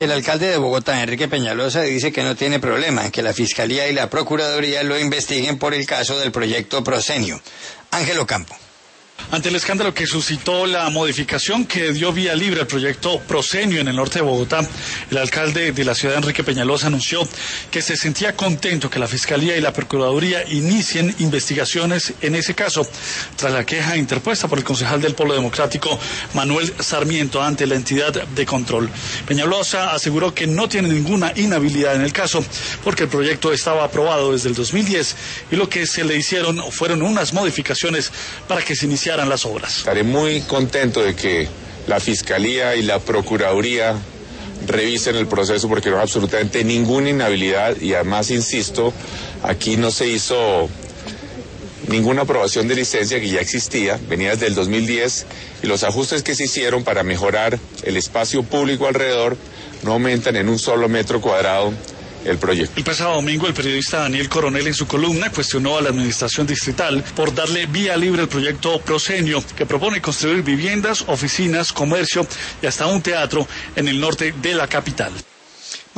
El alcalde de Bogotá, Enrique Peñalosa, dice que no tiene problema en que la Fiscalía y la Procuraduría lo investiguen por el caso del proyecto Prosenio. Ángelo Campo. Ante el escándalo que suscitó la modificación que dio vía libre al proyecto Prosenio en el norte de Bogotá, el alcalde de la ciudad, Enrique Peñalosa, anunció que se sentía contento que la Fiscalía y la Procuraduría inicien investigaciones en ese caso, tras la queja interpuesta por el concejal del Polo Democrático, Manuel Sarmiento, ante la entidad de control. Peñalosa aseguró que no tiene ninguna inhabilidad en el caso, porque el proyecto estaba aprobado desde el 2010 y lo que se le hicieron fueron unas modificaciones para que se iniciaran las obras. Estaré muy contento de que la Fiscalía y la Procuraduría revisen el proceso porque no hay absolutamente ninguna inhabilidad y además, insisto, aquí no se hizo ninguna aprobación de licencia que ya existía, venía desde el 2010 y los ajustes que se hicieron para mejorar el espacio público alrededor no aumentan en un solo metro cuadrado el proyecto. El pasado domingo, el periodista Daniel Coronel en su columna cuestionó a la administración distrital por darle vía libre al proyecto Prosenio, que propone construir viviendas, oficinas, comercio y hasta un teatro en el norte de la capital.